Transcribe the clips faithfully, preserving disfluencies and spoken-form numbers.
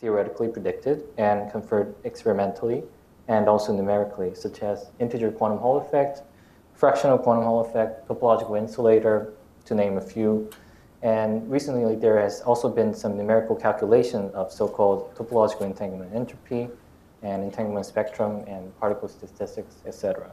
theoretically predicted and confirmed experimentally and also numerically, such as integer quantum Hall effect, fractional quantum Hall effect, topological insulator, to name a few. And recently, there has also been some numerical calculation of so-called topological entanglement entropy and entanglement spectrum and particle statistics, et cetera.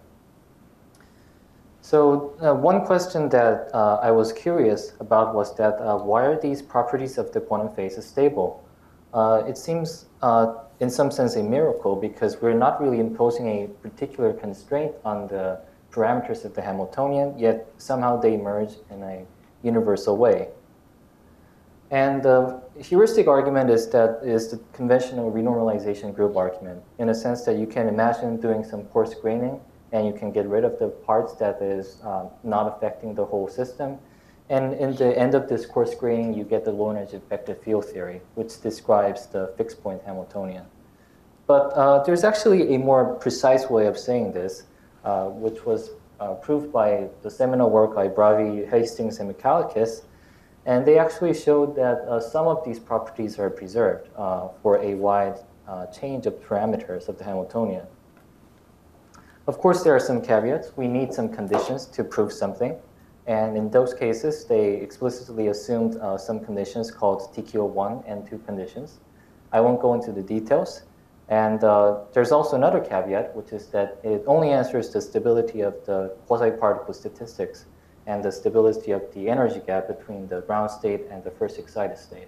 So uh, one question that uh, I was curious about was that uh, why are these properties of the quantum phases stable? Uh, it seems uh, in some sense a miracle because we're not really imposing a particular constraint on the parameters of the Hamiltonian, yet somehow they emerge in a universal way. And the heuristic argument is that is the conventional renormalization group argument, in a sense that you can imagine doing some coarse graining and you can get rid of the parts that is um, not affecting the whole system. And in the end of this coarse graining, you get the low-energy vector field theory, which describes the fixed point Hamiltonian. But uh, there's actually a more precise way of saying this, uh, which was uh, proved by the seminal work by Bravi, Hastings, and Michalikis. And they actually showed that uh, some of these properties are preserved uh, for a wide uh, change of parameters of the Hamiltonian. Of course, there are some caveats. We need some conditions to prove something. And in those cases, they explicitly assumed uh, some conditions called T Q O one and two conditions. I won't go into the details. And uh, there's also another caveat, which is that it only answers the stability of the quasi-particle statistics and the stability of the energy gap between the ground state and the first excited state.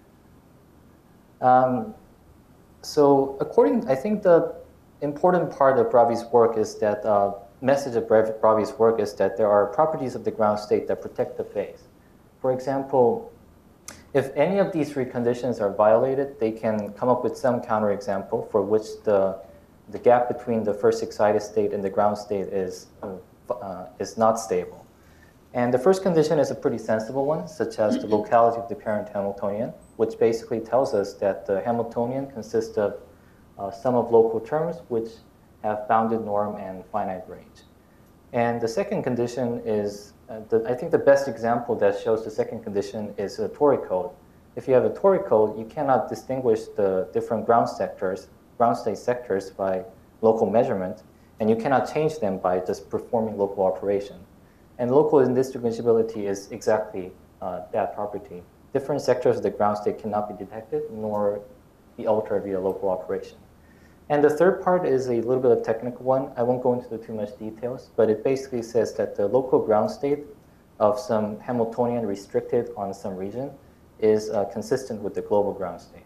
Um, so according, I think the important part of Bravi's work is that, uh, message of Bravi's work is that there are properties of the ground state that protect the phase. For example, if any of these three conditions are violated, they can come up with some counterexample for which the, the gap between the first excited state and the ground state is, uh, is not stable. And the first condition is a pretty sensible one, such as the locality of the parent Hamiltonian, which basically tells us that the Hamiltonian consists of uh, sum of local terms which have bounded norm and finite range. And the second condition is, uh, the, I think the best example that shows the second condition is a toric code. If you have a toric code, you cannot distinguish the different ground sectors, ground state sectors by local measurement, and you cannot change them by just performing local operation. And local indistinguishability is exactly uh, that property. Different sectors of the ground state cannot be detected nor be altered via local operation. And the third part is a little bit of technical one. I won't go into too much details, but it basically says that the local ground state of some Hamiltonian restricted on some region is uh, consistent with the global ground state.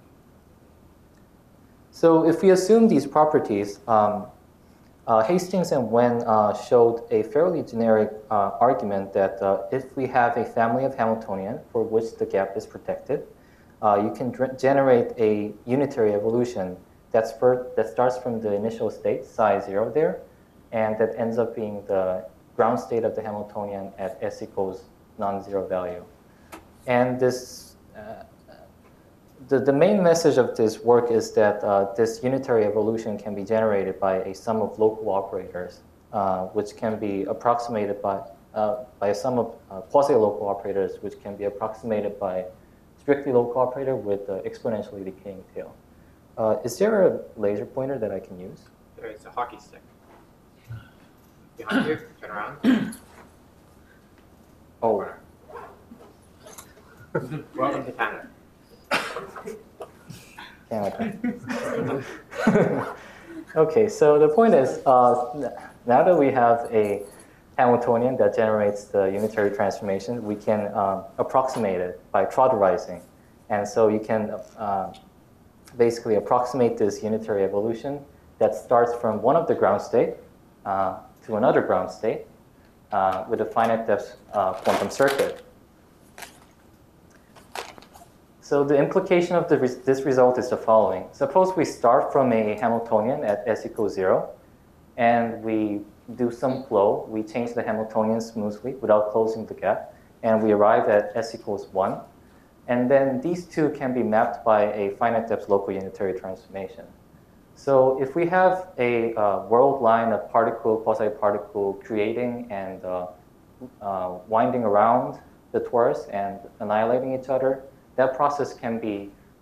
So if we assume these properties, um, Uh, Hastings and Wen uh, showed a fairly generic uh, argument that uh, if we have a family of Hamiltonian for which the gap is protected, uh, you can generate a unitary evolution that's for, that starts from the initial state, psi zero there, and that ends up being the ground state of the Hamiltonian at s equals non-zero value. And this, uh, the, the main message of this work is that uh, this unitary evolution can be generated by a sum of local operators, uh, which can be approximated by, uh, by a sum of uh, quasi-local operators, which can be approximated by strictly local operator with uh, exponentially decaying tail. Uh, is there a laser pointer that I can use? There is a hockey stick. Behind you, turn around. Oh. Welcome to Canada. Canada. Okay, so the point is, uh, now that we have a Hamiltonian that generates the unitary transformation, we can uh, approximate it by trotterizing. And so you can uh, basically approximate this unitary evolution that starts from one of the ground state uh, to another ground state uh, with a finite depth uh, quantum circuit. So the implication of the res this result is the following. Suppose we start from a Hamiltonian at s equals zero, and we do some flow. We change the Hamiltonian smoothly without closing the gap, and we arrive at s equals one. And then these two can be mapped by a finite depth local unitary transformation. So if we have a uh, world line of particle, quasi-particle creating and uh, uh, winding around the torus and annihilating each other, that process can be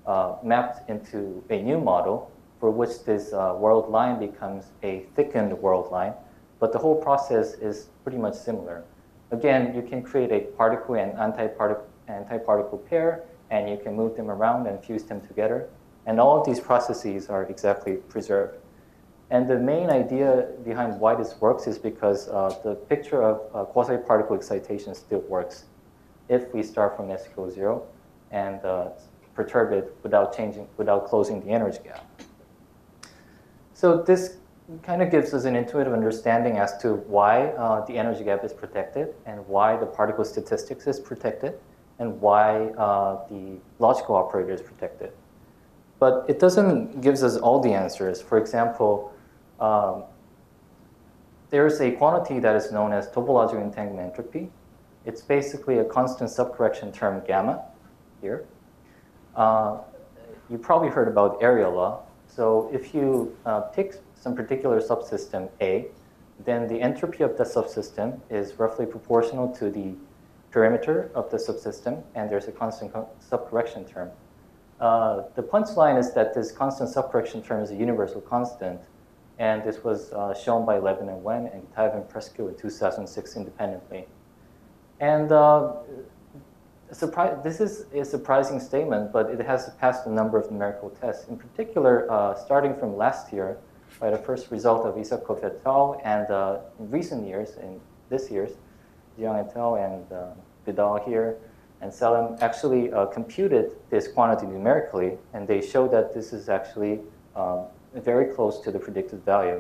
uh, mapped into a new model for which this uh, world line becomes a thickened world line, but the whole process is pretty much similar. Again, you can create a particle and antiparticle, antiparticle pair, and you can move them around and fuse them together. And all of these processes are exactly preserved. And the main idea behind why this works is because uh, the picture of uh, quasi-particle excitation still works if we start from s equals zero and uh, perturb it without changing, without closing the energy gap. So this kind of gives us an intuitive understanding as to why uh, the energy gap is protected and why the particle statistics is protected and why uh, the logical operator is protected. But it doesn't give us all the answers. For example, um, there's a quantity that is known as topological entanglement entropy. It's basically a constant subcorrection term gamma here. Uh, you probably heard about area law. So if you uh, pick some particular subsystem A, then the entropy of the subsystem is roughly proportional to the perimeter of the subsystem, and there's a constant subcorrection term. Uh, the punchline is that this constant subcorrection term is a universal constant, and this was uh, shown by Levin and Wen and Gitaev and Prescu in two thousand six independently. And uh, this is a surprising statement, but it has passed a number of numerical tests. In particular, uh, starting from last year, by the first result of Isakov et al., and uh, in recent years, in this year's, Jiang et al. And uh, Vidal here, and Selim actually uh, computed this quantity numerically, and they showed that this is actually um, very close to the predicted value.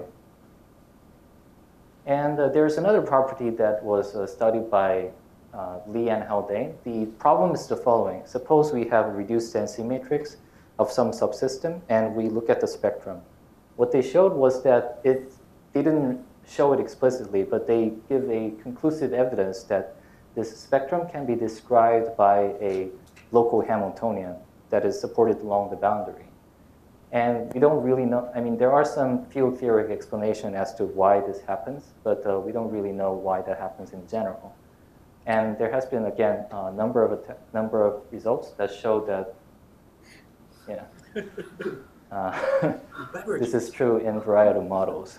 And uh, there's another property that was uh, studied by uh, Lee and Haldane. The problem is the following. Suppose we have a reduced density matrix of some subsystem, and we look at the spectrum. What they showed was that it, they didn't show it explicitly, but they give a conclusive evidence that this spectrum can be described by a local Hamiltonian that is supported along the boundary. And we don't really know, I mean, there are some field theoretic explanation as to why this happens, but uh, we don't really know why that happens in general. And there has been, again, a number of, a number of results that show that, yeah, uh, this is true in varietal models.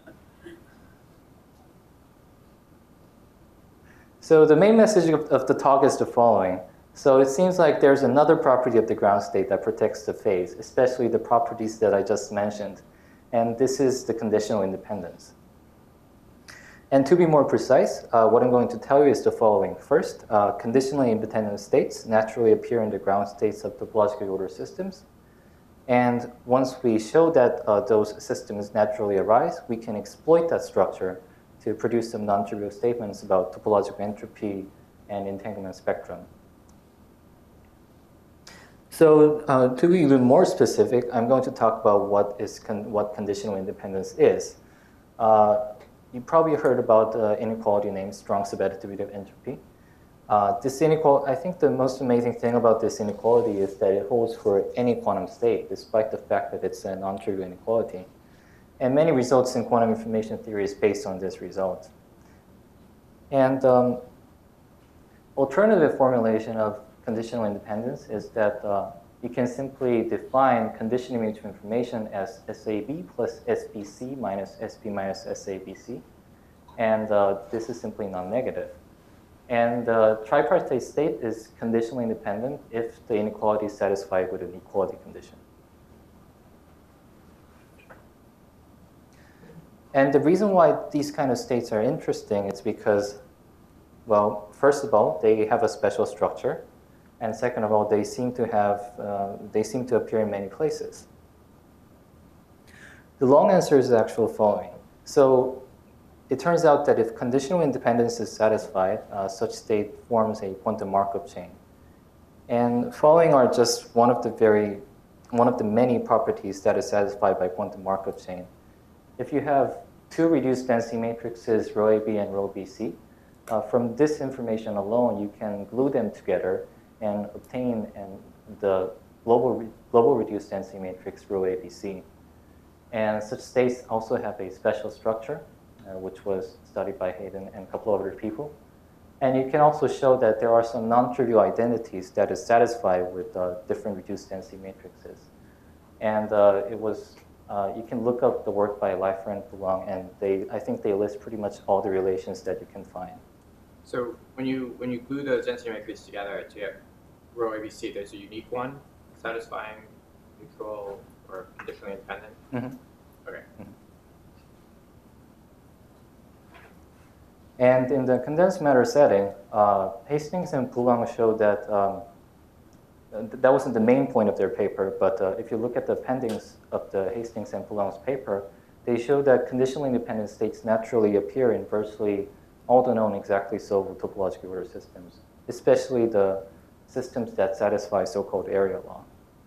So the main message of, of the talk is the following. So it seems like there's another property of the ground state that protects the phase, especially the properties that I just mentioned. And this is the conditional independence. And to be more precise, uh, what I'm going to tell you is the following. First, uh, conditionally independent states naturally appear in the ground states of topologically ordered systems. And once we show that uh, those systems naturally arise, we can exploit that structure to produce some non-trivial statements about topological entropy and entanglement spectrum. So uh, to be even more specific, I'm going to talk about what is con what conditional independence is. Uh, you probably heard about the uh, inequality named strong subadditivity of entropy. Uh, this inequality, I think the most amazing thing about this inequality is that it holds for any quantum state, despite the fact that it's a non-trivial inequality. And many results in quantum information theory is based on this result. And um, alternative formulation of conditional independence is that uh, you can simply define conditional mutual information as S A B plus S B C minus S B minus S A B C. And uh, this is simply non-negative. And the tripartite state is conditionally independent if the inequality is satisfied with an equality condition. And the reason why these kind of states are interesting is because, well, first of all, they have a special structure. And second of all, they seem to have, uh, they seem to appear in many places. The long answer is the actual following. So it turns out that if conditional independence is satisfied, uh, such state forms a quantum Markov chain. And following are just one of the very, one of the many properties that is satisfied by quantum Markov chain. If you have two reduced density matrices, rho A B and rho B C, uh, from this information alone, you can glue them together and obtain an, the global, re global reduced density matrix rho A B C. And such states also have a special structure, uh, which was studied by Hayden and a couple of other people. And you can also show that there are some non-trivial identities that is satisfied with uh, different reduced density matrices. And uh, it was, uh, you can look up the work by Leifer and Boulong, and they, I think they list pretty much all the relations that you can find. So when you when you glue those density matrices together to get row A B C, there's a unique one satisfying neutral or conditionally independent. Mm-hmm. Okay. Mm-hmm. And in the condensed matter setting, uh, Hastings and Boulong showed that um, that wasn't the main point of their paper, but uh, if you look at the appendix of the Hastings and Boulong's paper, they show that conditionally independent states naturally appear in virtually all the known exactly solvable topologically ordered systems, especially the systems that satisfy so-called area law.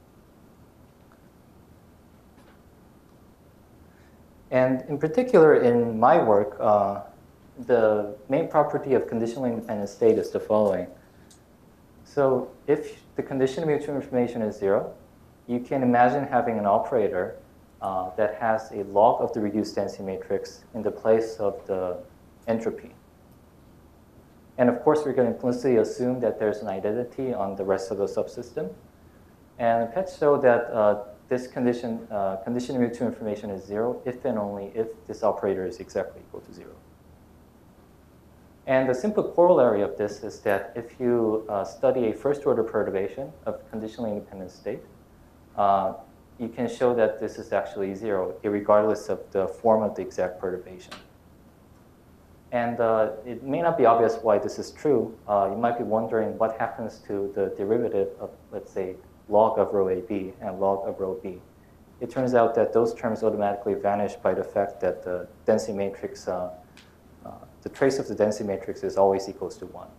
And in particular, in my work, uh, the main property of conditionally independent state is the following. So if the condition of mutual information is zero, you can imagine having an operator uh, that has a log of the reduced density matrix in the place of the entropy. And of course, we're going to implicitly assume that there's an identity on the rest of the subsystem. And Pett showed that uh, this condition, uh, condition of mutual information is zero if and only if this operator is exactly equal to zero. And the simple corollary of this is that if you uh, study a first-order perturbation of conditionally independent state, uh, you can show that this is actually zero, regardless of the form of the exact perturbation. And uh, it may not be obvious why this is true. Uh, you might be wondering what happens to the derivative of, let's say, log of row A B and log of row B. It turns out that those terms automatically vanish by the fact that the density matrix, uh, uh, the trace of the density matrix is always equals to one.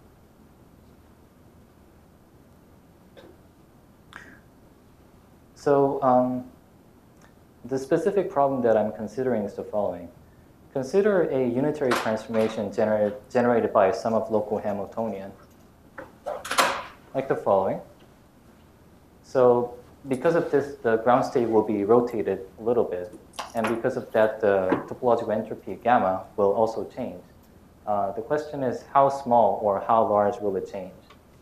So um, the specific problem that I'm considering is the following. Consider a unitary transformation generated, generated by a sum of local Hamiltonian, like the following. So because of this, the ground state will be rotated a little bit. And because of that, the topological entropy gamma will also change. Uh, the question is how small or how large will it change?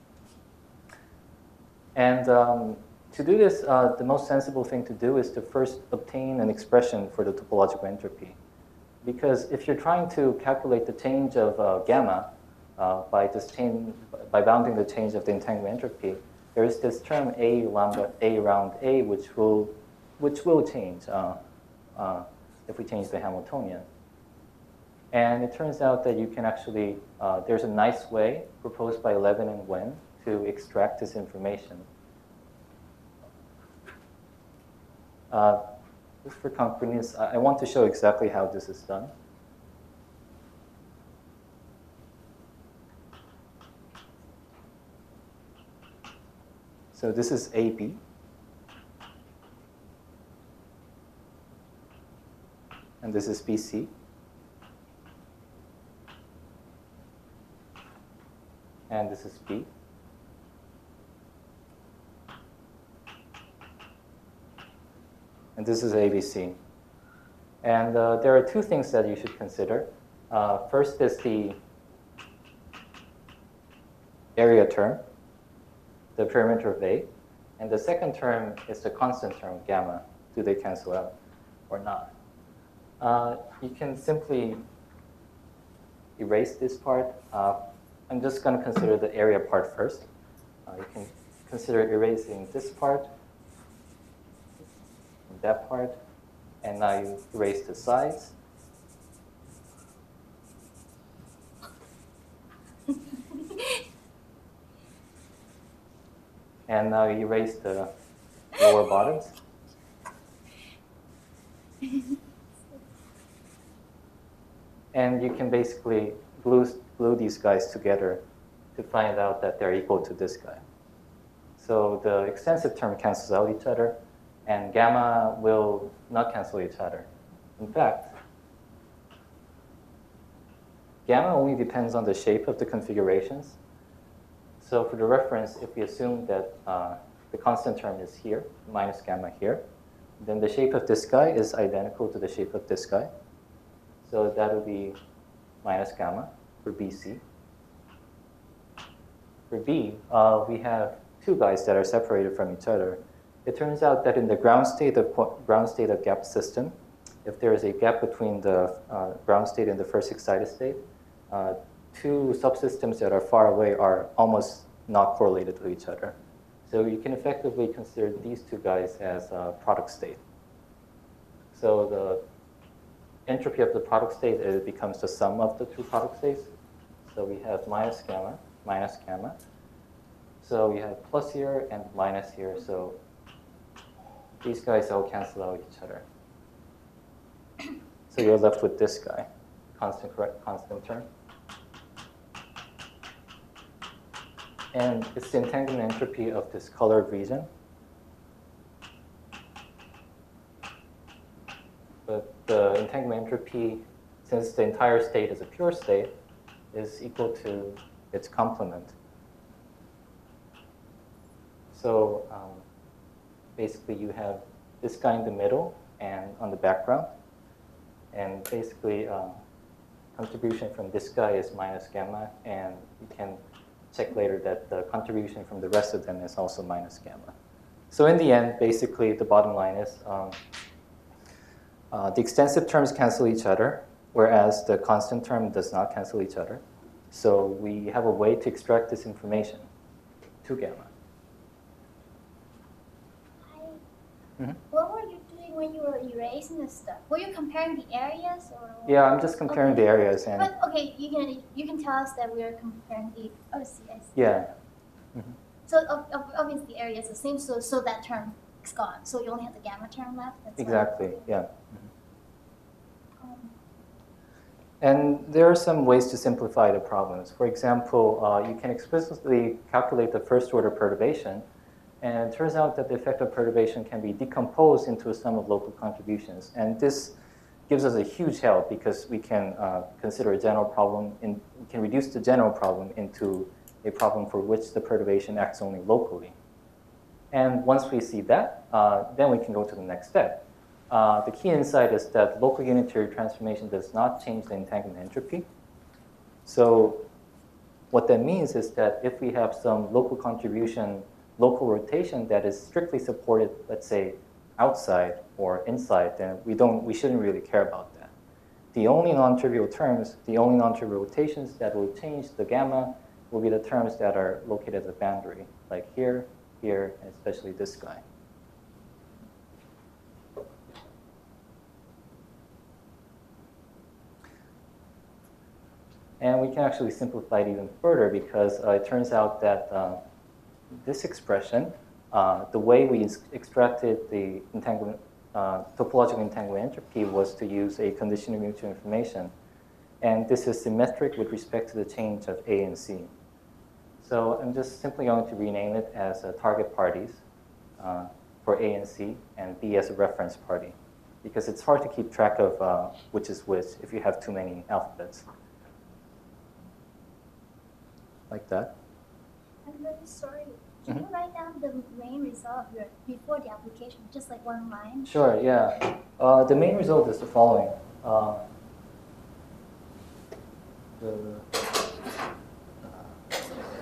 And um, to do this, uh, the most sensible thing to do is to first obtain an expression for the topological entropy. Because if you're trying to calculate the change of uh, gamma uh, by, this change, by bounding the change of the entanglement entropy, there is this term a lambda a round a, which will, which will change uh, uh, if we change the Hamiltonian. And it turns out that you can actually, uh, there's a nice way proposed by Levin and Wen to extract this information. Uh, Just for concreteness, I want to show exactly how this is done. So this is A B. And this is B C. And this is B. And this is A B C. And uh, there are two things that you should consider. Uh, first is the area term, the perimeter of A. And the second term is the constant term, gamma. Do they cancel out or not? Uh, you can simply erase this part. Uh, I'm just going to consider the area part first. Uh, you can consider erasing this part, that part, and now you erase the sides. And now you erase the lower bottoms. And you can basically glue, glue these guys together to find out that they're equal to this guy. So the extensive term cancels out each other, and gamma will not cancel each other. In fact, gamma only depends on the shape of the configurations. So for the reference, if we assume that uh, the constant term is here, minus gamma here, then the shape of this guy is identical to the shape of this guy. So that will be minus gamma for B C. for B, uh, we have two guys that are separated from each other. It turns out that in the ground state of ground state of gap system, if there is a gap between the uh, ground state and the first excited state, uh, two subsystems that are far away are almost not correlated to each other. So you can effectively consider these two guys as a product state. So the entropy of the product state, it becomes the sum of the two product states. So we have minus gamma, minus gamma. So we have plus here and minus here. So these guys all cancel out each other. So you're left with this guy, constant, correct, constant term. And it's the entanglement entropy of this colored region. But the entanglement entropy, since the entire state is a pure state, is equal to its complement. So um, basically you have this guy in the middle and on the background. And basically um, contribution from this guy is minus gamma, and you can check later that the contribution from the rest of them is also minus gamma. So in the end, basically the bottom line is um, uh, the extensive terms cancel each other, whereas the constant term does not cancel each other. So we have a way to extract this information to gamma. Mm-hmm. What were you doing when you were erasing the stuff? Were you comparing the areas, or? Yeah, I'm just comparing okay. the areas. And but okay, you can you can tell us that we are comparing the. Oh, see, I see. Yeah. Mm-hmm. So obviously the area is the same. So so that term is gone. So you only have the gamma term left. That's exactly. Right. Yeah. Mm-hmm. um, and there are some ways to simplify the problems. For example, uh, you can explicitly calculate the first order perturbation. And it turns out that the effect of perturbation can be decomposed into a sum of local contributions. And this gives us a huge help because we can uh, consider a general problem, in, we can reduce the general problem into a problem for which the perturbation acts only locally. And once we see that, uh, then we can go to the next step. Uh, the key insight is that local unitary transformation does not change the entanglement entropy. So what that means is that if we have some local contribution local rotation that is strictly supported, let's say, outside or inside, then we don't, we shouldn't really care about that. The only non-trivial terms, the only non-trivial rotations that will change the gamma will be the terms that are located at the boundary, like here, here, and especially this guy. And we can actually simplify it even further because uh, it turns out that uh, this expression, uh, the way we extracted the entanglement, uh, topological entanglement entropy was to use a condition of mutual information. And this is symmetric with respect to the change of A and C. So I'm just simply going to rename it as uh, target parties uh, for A and C, and B as a reference party. Because it's hard to keep track of uh, which is which if you have too many alphabets. Like that. I'm really sorry. Can mm-hmm. you write down the main result of your, before the application, just like one line? Sure, yeah. Uh, the main result is the following. Uh, the, uh,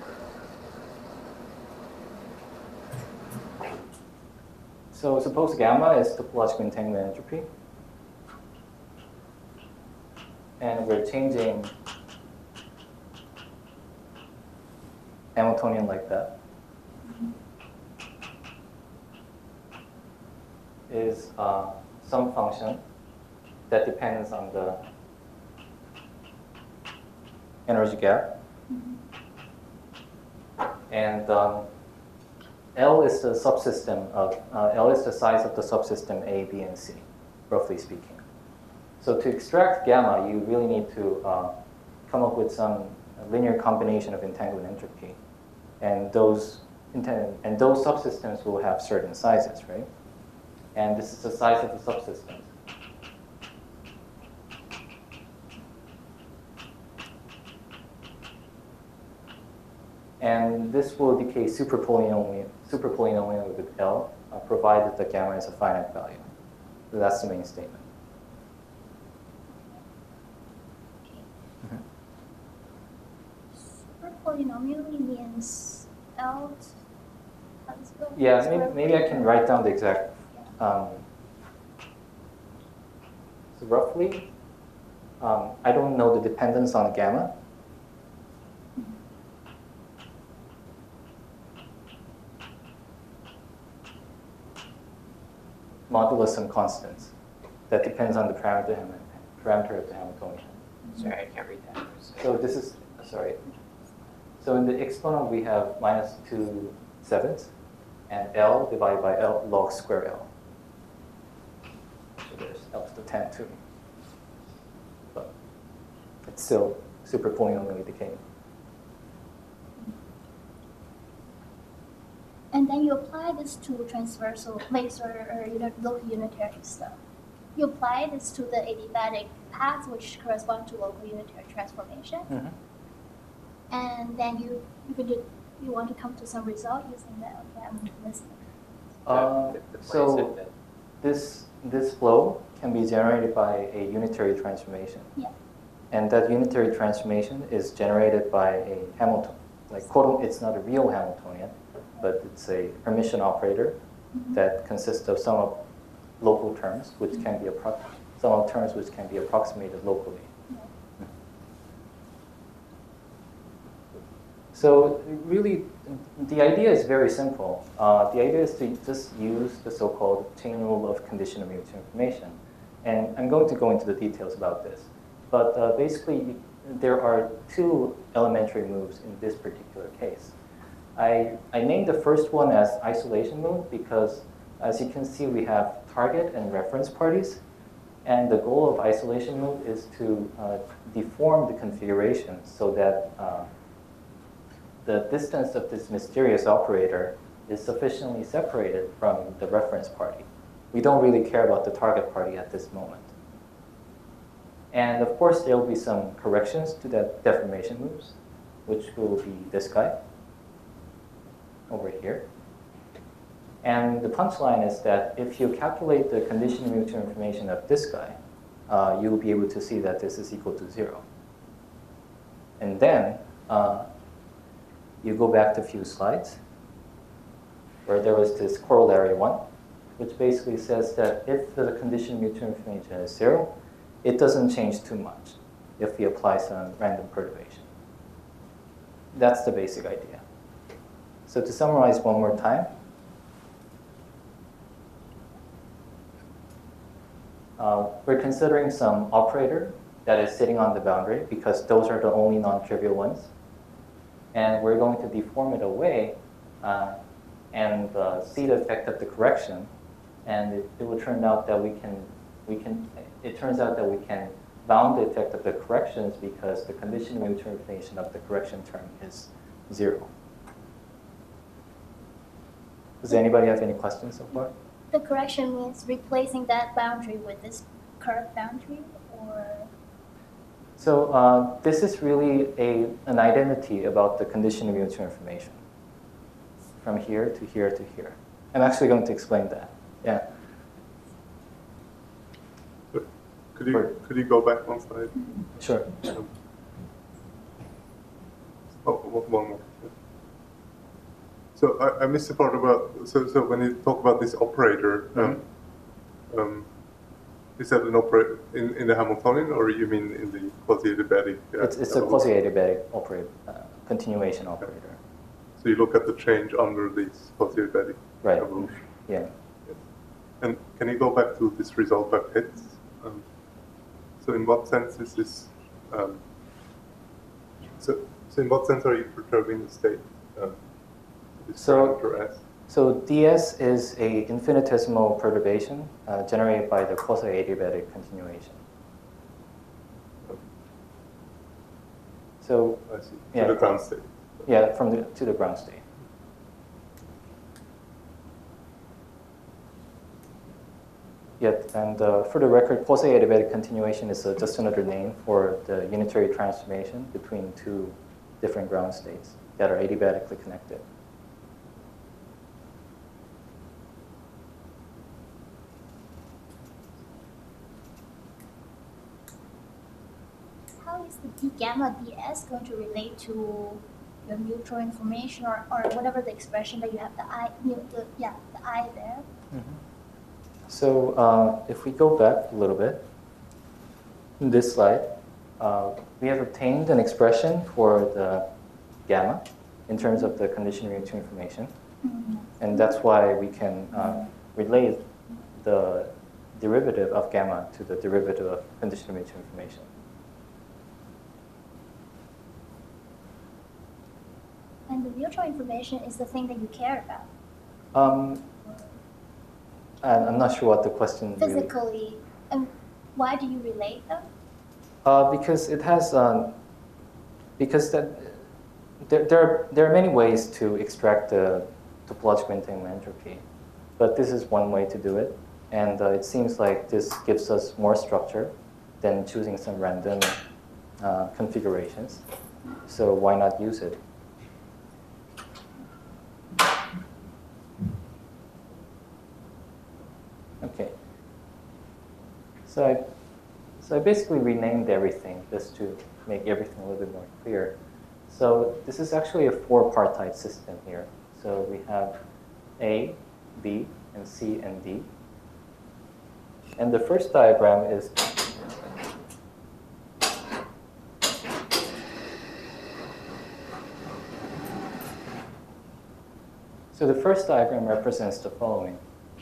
so suppose gamma is topological entanglement entropy. And we're changing Hamiltonian like that. Is uh, some function that depends on the energy gap. Mm-hmm. And um, L is the subsystem of, uh, L is the size of the subsystem A, B, and C, roughly speaking. So to extract gamma, you really need to uh, come up with some linear combination of entanglement entropy. And those, and those subsystems will have certain sizes, right? And this is the size of the subsystems. And this will decay superpolynomial, superpolynomial with L, uh, provided the gamma is a finite value. So that's the main statement. polynomially means L. How does it go? Yeah, Square maybe, maybe I can write down the exact. Um, so roughly, um, I don't know the dependence on gamma. Modulus some constants. That depends on the parameter, parameter of the Hamiltonian. Sorry, I can't read that. So this is, sorry. So in the exponent, we have minus two sevenths, and L divided by L log square L. So there's L to the ten too. But it's still super polynomially decaying. And then you apply this to transversal, like sort of or unit, local unitary stuff. You apply this to the adiabatic paths, which correspond to local unitary transformation. Mm-hmm. And then you you could do, you want to come to some result using that. Okay, I'm missing. Uh, so this this flow can be generated by a unitary transformation. Yeah. And that unitary transformation is generated by a Hamilton. Like quote, it's not a real Hamiltonian, but it's a Hermitian operator Mm-hmm. that consists of some of local terms, which can be appro- some of terms which can be approximated locally. Yeah. So really, the idea is very simple. Uh, the idea is to just use the so-called chain rule of conditional mutual information. And I'm going to go into the details about this. But uh, basically, there are two elementary moves in this particular case. I, I named the first one as isolation move because, as you can see, we have target and reference parties. And the goal of isolation move is to uh, deform the configuration so that uh, the distance of this mysterious operator is sufficiently separated from the reference party. We don't really care about the target party at this moment. And of course, there will be some corrections to that deformation moves, which will be this guy over here. And the punchline is that if you calculate the conditional mutual information of this guy, uh, you will be able to see that this is equal to zero. And then uh, you go back to a few slides where there was this corollary one, which basically says that if the conditional mutual information is zero, it doesn't change too much if we apply some random perturbation. That's the basic idea. So to summarize one more time, uh, we're considering some operator that is sitting on the boundary because those are the only non-trivial ones. And we're going to deform it away uh, and uh, see the effect of the correction. And it, it will turn out that we can, we can, it turns out that we can bound the effect of the corrections because the conditional mutual information of the correction term is zero. Does anybody have any questions so far? The correction means replacing that boundary with this curved boundary, or? So uh, this is really a, an identity about the conditional mutual information from here to here to here. I'm actually going to explain that. Yeah. Could you, could you go back one slide? Sure. Oh, one more. So I, I missed the part about, so, so when you talk about this operator, Mm-hmm. um, um, is that an operator in, in the Hamiltonian, or you mean in the quasi-adiabatic? Uh, It's, it's a quasi-adiabatic operator, uh, continuation operator. So you look at the change under this quasi-adiabatic Right. evolution. Yeah. And can you go back to this result by Pitts? Um, so in what sense is this, um, so, so in what sense are you perturbing the state? Um, this So- parameter S? So ds is a infinitesimal perturbation uh, generated by the quasi-adiabatic continuation. So I see. Yeah. To the ground state. yeah, from the to the ground state. Yet, and uh, for the record, quasi-adiabatic continuation is uh, just another name for the unitary transformation between two different ground states that are adiabatically connected. How is the d gamma ds going to relate to your mutual information or, or whatever the expression that you have the I, mu- the, yeah, the I there. Mm-hmm. So uh, if we go back a little bit, in this slide, uh, we have obtained an expression for the gamma in terms of the conditional mutual information. Mm-hmm. And that's why we can uh, relate the derivative of gamma to the derivative of conditional mutual information. And the mutual information is the thing that you care about. Um, I'm I'm not sure what the question really... Physically, and why do you relate them? Uh, because it has, um, because that, there, there, are, there are many ways to extract the topological entanglement entropy, but this is one way to do it, and uh, it seems like this gives us more structure than choosing some random uh, configurations, so why not use it? Okay, so I So I basically renamed everything just to make everything a little bit more clear. So this is actually a four-partite system here. So we have A, B, and C, and D. And the first diagram is so the first diagram represents the following.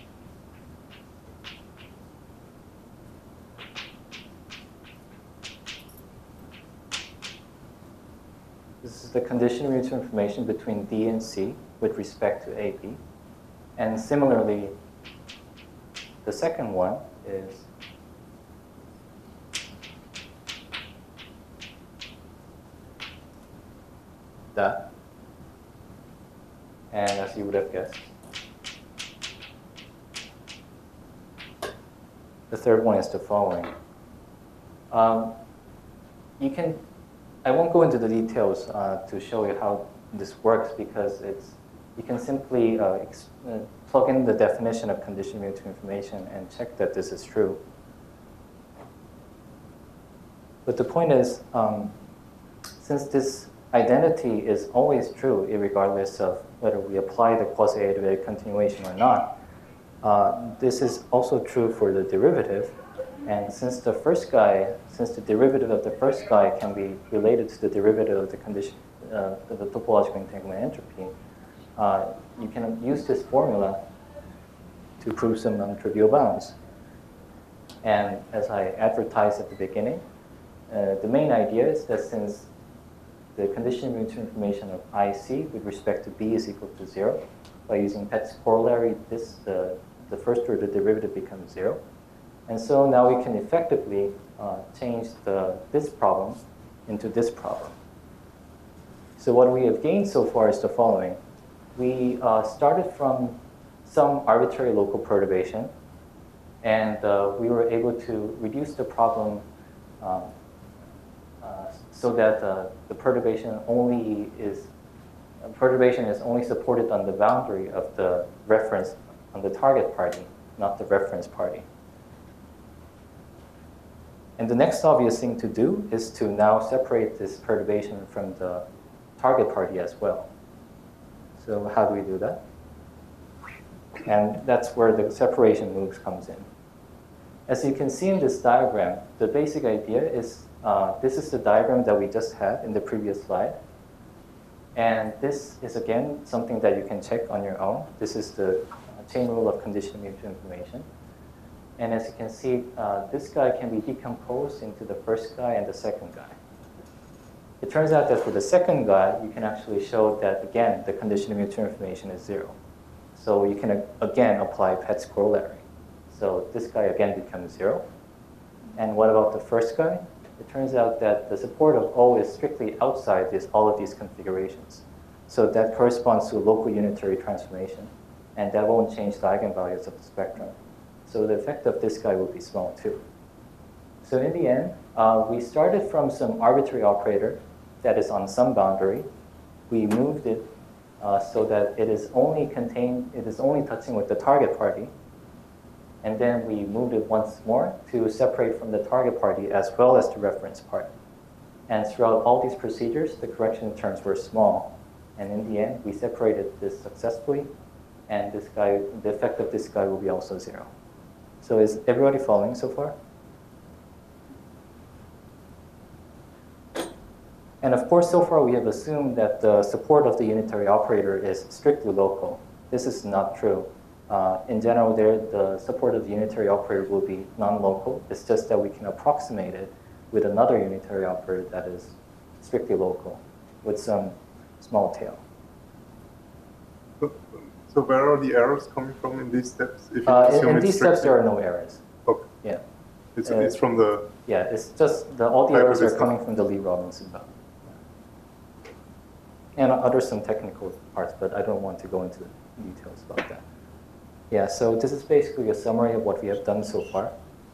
This is the conditional mutual information between D and C with respect to A, B. And similarly, the second one is that. And as you would have guessed, the third one is the following. Um, you can I won't go into the details uh, to show you how this works because it's you can simply uh, ex uh, plug in the definition of conditional mutual information and check that this is true. But the point is, um, since this identity is always true, regardless of whether we apply the quasi-adiabatic continuation or not, uh, this is also true for the derivative. And since the first guy, since the derivative of the first guy can be related to the derivative of the condition, uh, the topological entanglement entropy, uh, you can use this formula to prove some non-trivial bounds. And as I advertised at the beginning, uh, the main idea is that since the conditional mutual information of I C with respect to B is equal to zero, by using Pett's corollary, this the, the first order derivative becomes zero. And so now we can effectively uh, change the, this problem into this problem. So what we have gained so far is the following. We uh, started from some arbitrary local perturbation, and uh, we were able to reduce the problem um, uh, so that uh, the perturbation only is uh, perturbation is only supported on the boundary of the reference on the target party, not the reference party. And the next obvious thing to do is to now separate this perturbation from the target party as well. So how do we do that? And that's where the separation moves comes in. As you can see in this diagram, the basic idea is, uh, this is the diagram that we just had in the previous slide. And this is, again, something that you can check on your own. This is the chain rule of conditional mutual information. And as you can see, uh, this guy can be decomposed into the first guy and the second guy. It turns out that for the second guy, you can actually show that, again, the conditional mutual information is zero. So you can, again, apply Pett's corollary. So this guy, again, becomes zero. And what about the first guy? It turns out that the support of O is strictly outside this, all of these configurations. So that corresponds to a local unitary transformation. And that won't change the eigenvalues of the spectrum. So the effect of this guy will be small, too. So in the end, uh, we started from some arbitrary operator that is on some boundary. We moved it uh, so that it is only contained, it is only touching with the target party. And then we moved it once more to separate from the target party as well as the reference party. And throughout all these procedures, the correction terms were small. And in the end, we separated this successfully, and this guy, the effect of this guy will be also zero. So is everybody following so far? And of course, so far we have assumed that the support of the unitary operator is strictly local. This is not true. Uh, in general, there, the support of the unitary operator will be non-local. It's just that we can approximate it with another unitary operator that is strictly local, with some small tail. So, so where are the errors coming from in these steps? If you Uh, in assume in it's these steps, strictly- there are no errors. Okay. Yeah, It's, Uh, it's from the, yeah. It's just the, all the errors are Hypervisor. coming from the Lee Robinson bound. And other some technical parts, but I don't want to go into the details about that. Yeah, so this is basically a summary of what we have done so far.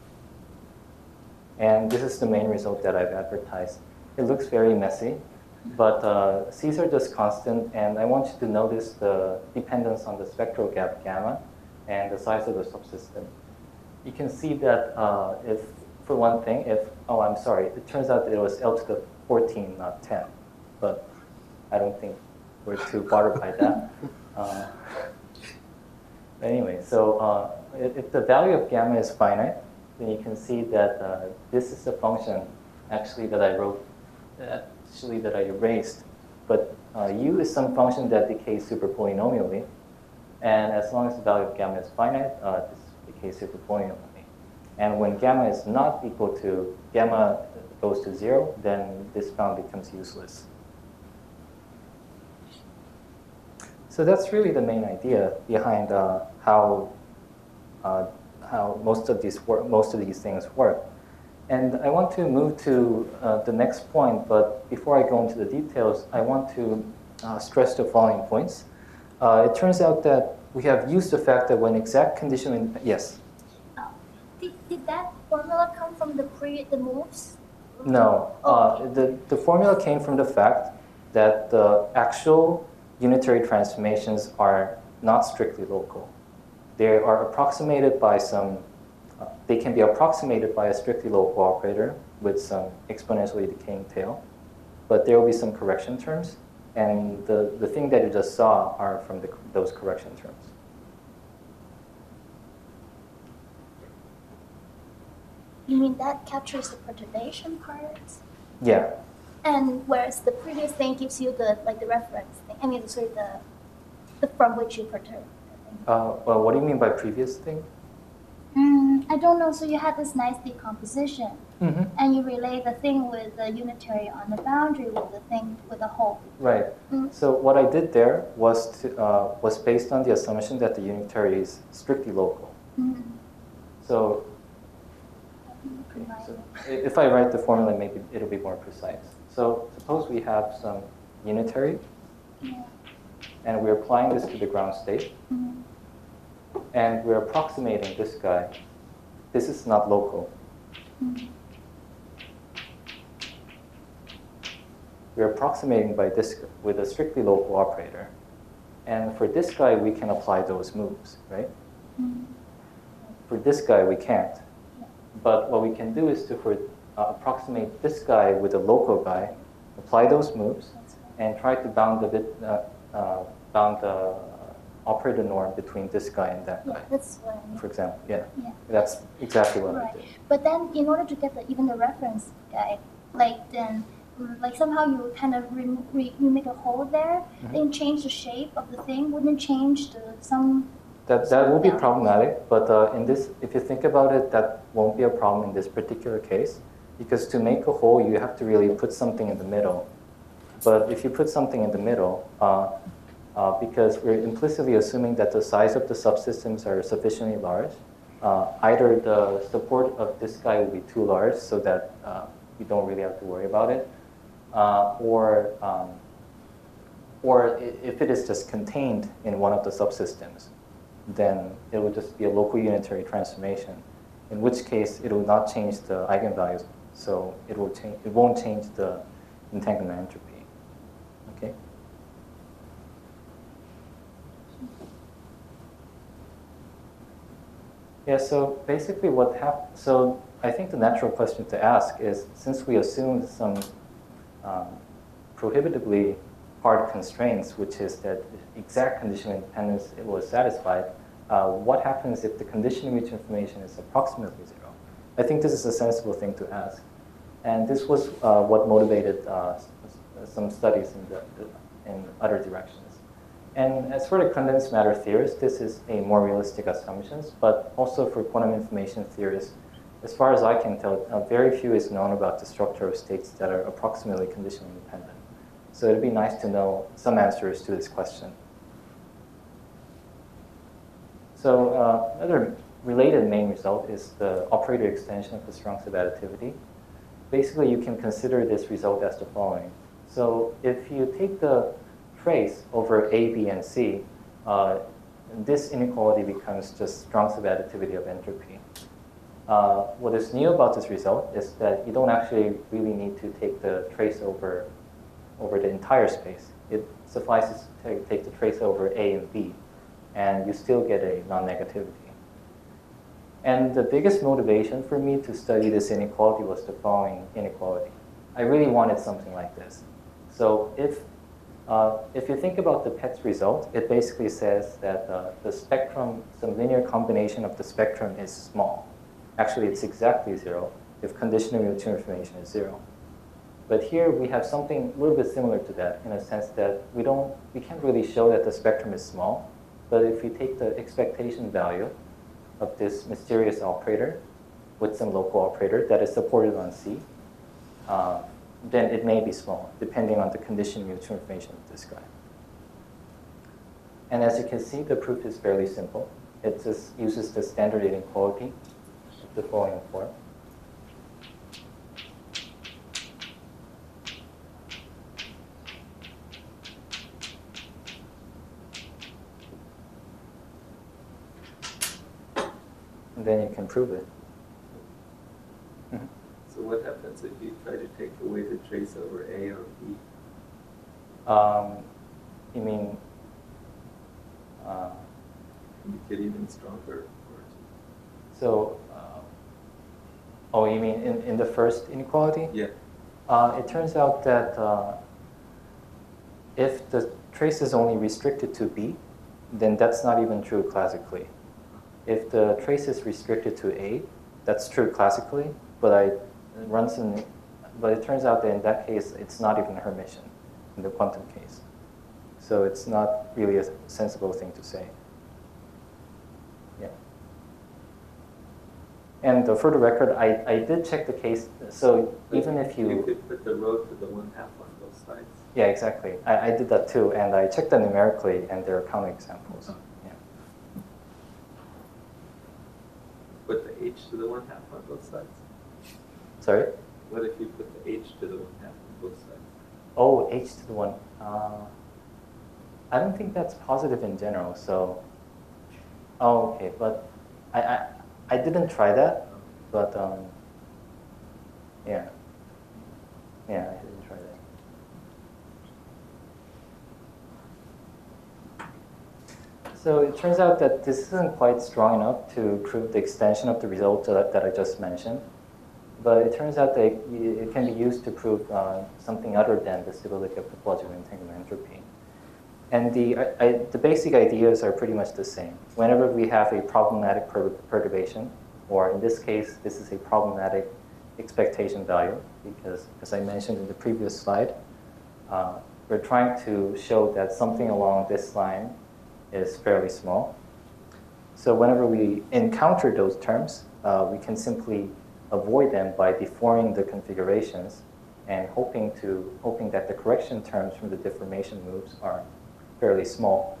And this is the main result that I've advertised. It looks very messy, but uh, C's are just constant, and I want you to notice the dependence on the spectral gap gamma and the size of the subsystem. You can see that uh, if, for one thing, if, oh, I'm sorry, it turns out it was L to the fourteen, not ten, but I don't think we're too bothered by that. Uh, anyway, so uh, if, if the value of gamma is finite, then you can see that uh, this is a function actually that I wrote, actually that I erased. But uh, u is some function that decays super polynomially. And as long as the value of gamma is finite, uh, this decays super polynomially. And when gamma is not equal to, gamma goes to zero, then this bound becomes useless. So that's really the main idea behind uh, how uh, how most of these work, most of these things work. And I want to move to uh, the next point, but before I go into the details, I want to uh, stress the following points. Uh, it turns out that we have used the fact that when exact condition, in, yes, Oh. Did, did that formula come from the pre the moves? no, uh, the the formula came from the fact that the actual unitary transformations are not strictly local. They are approximated by some, uh, they can be approximated by a strictly local operator with some exponentially decaying tail, but there will be some correction terms, and the, the thing that you just saw are from the, those correction terms. You mean that captures the perturbation part? Yeah, And whereas the previous thing gives you the like the reference thing. I mean, sorry, the the from which you perturb. the thing. uh, well, what do you mean by previous thing? Mm, I don't know. So you had this nice decomposition, Mm-hmm. and you relate the thing with the unitary on the boundary with the thing with the whole. Right. Mm. So what I did there was to, uh, was based on the assumption that the unitary is strictly local. Mm. So Combine So it. i- if I write the formula, maybe it'll be more precise. So suppose we have some unitary, Yeah. and we're applying this to the ground state, Mm. and we're approximating this guy. This is not local. Mm. We're approximating by this with a strictly local operator. And for this guy, we can apply those moves, right? Mm. For this guy, we can't. But what we can do is to for, uh, approximate this guy with a local guy, apply those moves, That's right. and try to bound the bit, uh, uh, bound the operator norm between this guy and that Yeah, guy, that's what I mean. for example. Yeah, Yeah. that's exactly what I Right. did. But then, in order to get the even the reference guy, like then, mm, like somehow you kind of re, re, you make a hole there, Mhm. then change the shape of the thing. Wouldn't change the some. That, that will be Yeah. problematic, but uh, in this, if you think about it, that won't be a problem in this particular case, because to make a hole, you have to really put something in the middle. But if you put something in the middle, uh, uh, because we're implicitly assuming that the size of the subsystems are sufficiently large, uh, either the support of this guy will be too large so that uh, you don't really have to worry about it, uh, or um, or i- if it is just contained in one of the subsystems, then it will just be a local unitary transformation, in which case it will not change the eigenvalues, so it will change. It won't change the entanglement entropy. Okay. Yeah. So basically, what happened? So I think the natural question to ask is, since we assumed some um, prohibitively hard constraints, which is that if exact conditional independence was satisfied, uh, what happens if the conditional mutual information is approximately zero? I think this is a sensible thing to ask. And this was uh, what motivated uh, some studies in, the, in other directions. And as for the condensed matter theorists, this is a more realistic assumption, but also for quantum information theorists, as far as I can tell, uh, very few is known about the structure of states that are approximately conditionally independent. So it'd be nice to know some answers to this question. So uh, another related main result is the operator extension of the strong subadditivity. Basically, you can consider this result as the following. So if you take the trace over A, B, and C, uh, this inequality becomes just strong subadditivity of entropy. Uh, what is new about this result is that you don't actually really need to take the trace over, over the entire space. It suffices to take, take the trace over A and B, and you still get a non-negativity. And the biggest motivation for me to study this inequality was the following inequality. I really wanted something like this. So if, uh, if you think about the Petz result, it basically says that uh, the spectrum, some linear combination of the spectrum is small. Actually, it's exactly zero if conditional mutual information is zero. But here we have something a little bit similar to that in a sense that we don't, we can't really show that the spectrum is small. But if we take the expectation value of this mysterious operator with some local operator that is supported on C, uh, then it may be small, depending on the conditional mutual information of this guy. And as you can see, the proof is fairly simple. It just uses the standard inequality of the following form. And then you can prove it. Mm-hmm. So what happens if you try to take away the trace over A or B? Um, you mean? Uh, Can you get even stronger? Or so, uh, oh, you mean in, in the first inequality? yeah. Uh, it turns out that uh, if the trace is only restricted to B, then that's not even true classically. If the trace is restricted to A, that's true classically, but I it runs in, but it turns out that in that case, it's not even Hermitian in the quantum case. So it's not really a sensible thing to say. Yeah. And uh, for the record, I, I did check the case. So But even if you, you could put the row to the one half on both sides. yeah, exactly. I, I did that too, and I checked that numerically, and there are counterexamples. Yeah. Put the H to the one half on both sides. Sorry. What if you put the H to the one half on both sides? Oh, H to the one. Uh, I don't think that's positive in general. So, oh, okay. But I, I, I didn't try that. But um, yeah, yeah, I didn't try that. So it turns out that this isn't quite strong enough to prove the extension of the result that, that I just mentioned. But it turns out that it can be used to prove uh, something other than the stability of topological entanglement entropy. And the, I, I, the basic ideas are pretty much the same. Whenever we have a problematic per perturbation, or in this case, this is a problematic expectation value, because as I mentioned in the previous slide, uh, we're trying to show that something along this line is fairly small. So whenever we encounter those terms, uh, we can simply avoid them by deforming the configurations and hoping to hoping that the correction terms from the deformation moves are fairly small.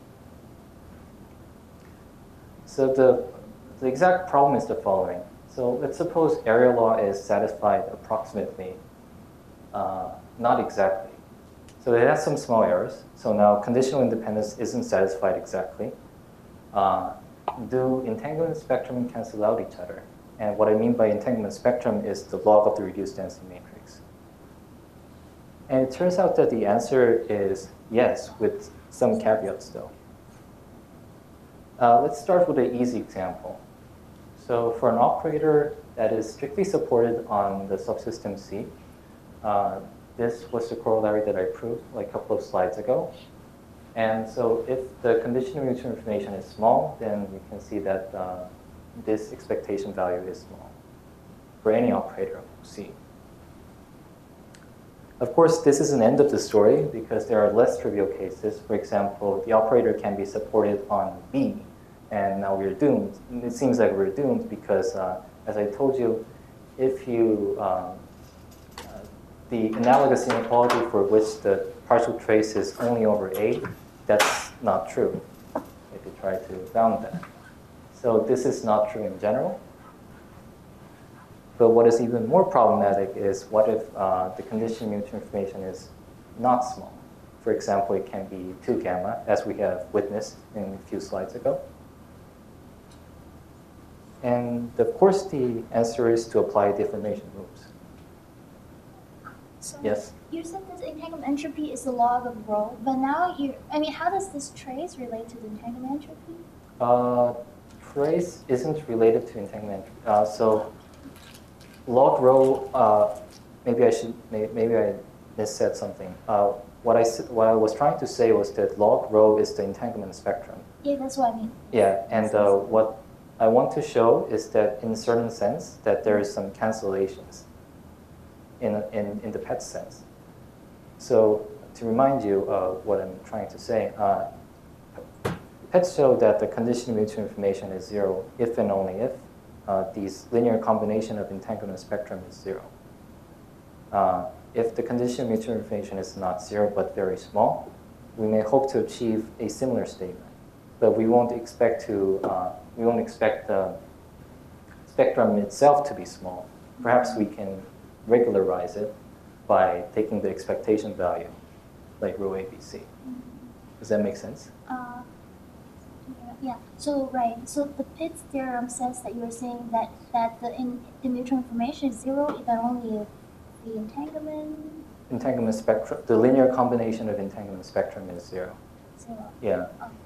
So the, the exact problem is the following. So let's suppose area law is satisfied approximately, uh, not exactly. So it has some small errors. So now conditional independence isn't satisfied exactly. Uh, do entanglement spectrum cancel out each other? And what I mean by entanglement spectrum is the log of the reduced density matrix. And it turns out that the answer is yes, with some caveats though. Uh, let's start with an easy example. So for an operator that is strictly supported on the subsystem C, uh, this was the corollary that I proved like a couple of slides ago. And so if the conditional mutual information is small, then you can see that uh, this expectation value is small for any operator of C. Of course, this is an end of the story because there are less trivial cases. For example, the operator can be supported on B, and now we're doomed. It seems like we're doomed because, uh, as I told you, if you, um, uh, the analogous inequality for which the partial trace is only over A, that's not true if you try to bound that. So this is not true in general. But what is even more problematic is what if uh, the conditional mutual information is not small? For example, it can be two gamma, as we have witnessed in a few slides ago. And of course, the answer is to apply deformation moves. So Yes? you said this entanglement entropy is the log of rho, but now you, I mean, how does this trace relate to the entanglement entropy? Uh, trace isn't related to entanglement. Uh, so log rho, uh, maybe I should, may, maybe I missaid something. Uh, what I what I was trying to say was that log rho is the entanglement spectrum. Yeah, that's what I mean. Yeah, and uh, what I want to show is that in a certain sense that there is some cancellations in in in the P E T sense. So to remind you uh, what I'm trying to say, uh, P E T show that the conditional mutual information is zero if and only if uh, these linear combination of entanglement spectrum is zero. Uh, if the conditional mutual information is not zero but very small, we may hope to achieve a similar statement, but we won't expect to uh, we won't expect the spectrum itself to be small. Perhaps we can regularize it by taking the expectation value, like rho A B C. Does that make sense? Uh, yeah. So right. So the P I T theorem says that you're saying that that the in the mutual information is zero if and only if the entanglement Entanglement spectrum, the linear combination of entanglement spectrum is zero. zero. Yeah.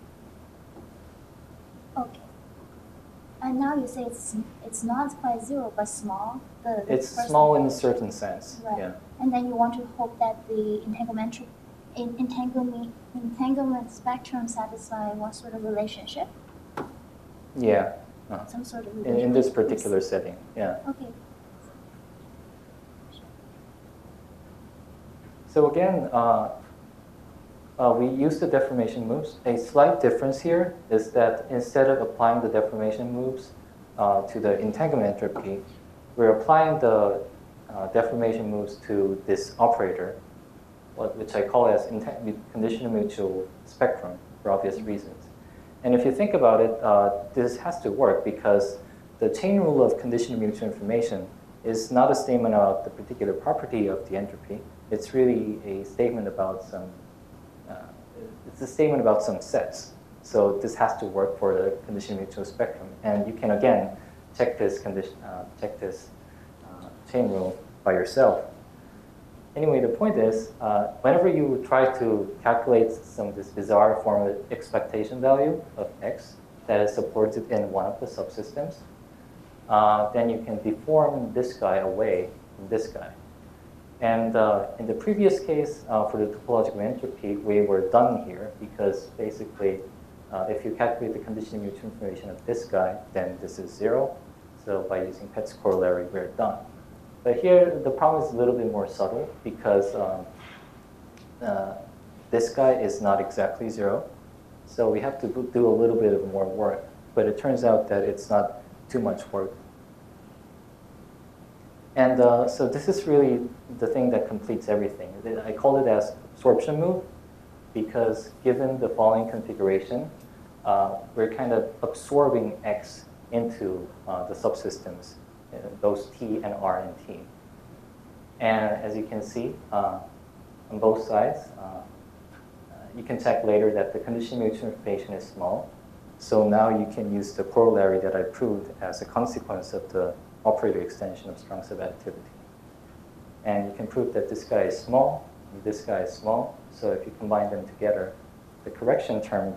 Okay. And now you say it's it's not quite zero but small. The, the It's first small in a certain sense. Right. Yeah. And then you want to hope that the entanglement in, entanglement entanglement spectrum satisfy one sort of relationship, Yeah. Uh, some sort of in, relationship. in this particular setting. Yeah. Okay. So again, uh, uh, we use the deformation moves. A slight difference here is that instead of applying the deformation moves uh, to the entanglement entropy, we're applying the uh, deformation moves to this operator, what, which I call as conditional mutual spectrum for obvious reasons. And if you think about it, uh, this has to work because the chain rule of conditional mutual information is not a statement about the particular property of the entropy. It's really a statement about some, uh, it's a statement about some sets. So this has to work for the conditional mutual spectrum. And you can, again, check this condition, uh, check this uh, chain rule by yourself. Anyway, the point is, uh, whenever you try to calculate some of this bizarre form of expectation value of x that is supported in one of the subsystems, uh, then you can deform this guy away from this guy. And uh, in the previous case, uh, for the topological entropy, we were done here because basically, uh, if you calculate the conditional mutual information of this guy, then this is zero. So by using P E T's corollary, we're done. But here, the problem is a little bit more subtle because um, uh, this guy is not exactly zero. So we have to do a little bit of more work. But it turns out that it's not too much work. And uh, so this is really the thing that completes everything. I call it as absorption move because given the following configuration, uh, we're kind of absorbing X into uh, the subsystems, uh, those T and R and T. And as you can see uh, on both sides, uh, you can check later that the conditional mutual information is small. So now you can use the corollary that I proved as a consequence of the operator extension of strong subadditivity. And you can prove that this guy is small, and this guy is small. So if you combine them together, the correction terms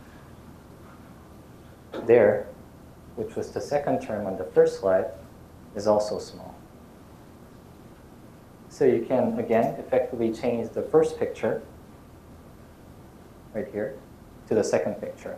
there, which was the second term on the first slide, is also small. So you can, again, effectively change the first picture, right here, to the second picture.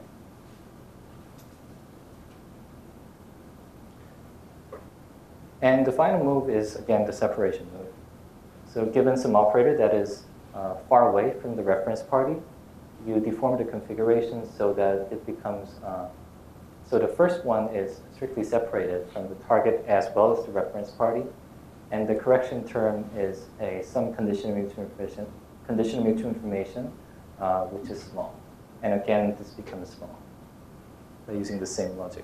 And the final move is, again, the separation move. So given some operator that is uh, far away from the reference party, you deform the configuration so that it becomes, uh, so the first one is strictly separated from the target as well as the reference party. And the correction term is a some condition of mutual information, condition of mutual information, uh, which is small. And again, this becomes small by using the same logic.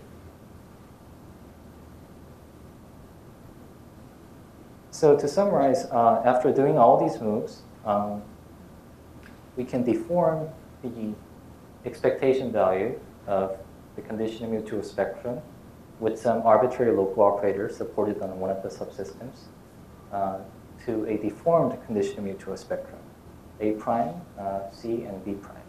So to summarize, uh, after doing all these moves, um, we can deform the expectation value of the condition of mutual spectrum with some arbitrary local operator supported on one of the subsystems uh, to a deformed condition of mutual spectrum, A prime, uh, C, and B prime.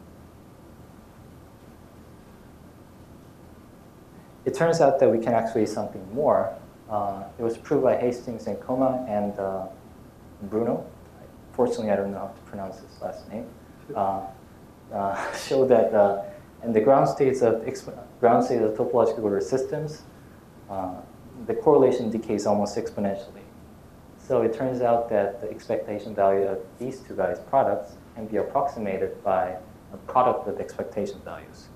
It turns out that we can actually something more. Uh, it was proved by Hastings and Coma and uh, Bruno. Fortunately, I don't know how to pronounce his last name. Uh, uh, show that uh, in the ground states of ground states of topologically ordered systems, uh, the correlation decays almost exponentially. So it turns out that the expectation value of these two guys' products can be approximated by a product of expectation values.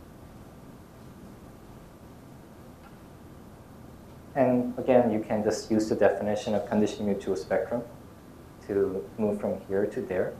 And again, you can just use the definition of condition mutual spectrum to move from here to there.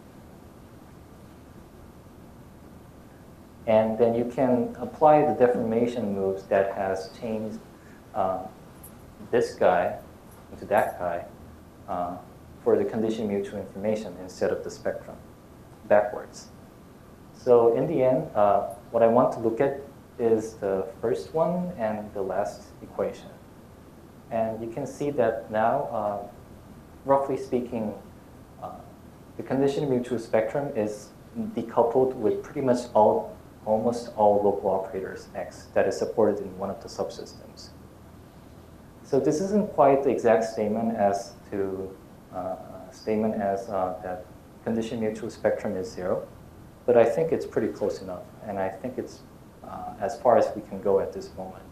And then you can apply the deformation moves that has changed uh, this guy into that guy uh, for the condition mutual information instead of the spectrum backwards. So in the end, uh, what I want to look at is the first one and the last equation. And you can see that now, uh, roughly speaking, uh, the condition of mutual spectrum is decoupled with pretty much all, almost all local operators X that is supported in one of the subsystems. So this isn't quite the exact statement as to uh, statement as uh, that condition mutual spectrum is zero, but I think it's pretty close enough, and I think it's uh, as far as we can go at this moment.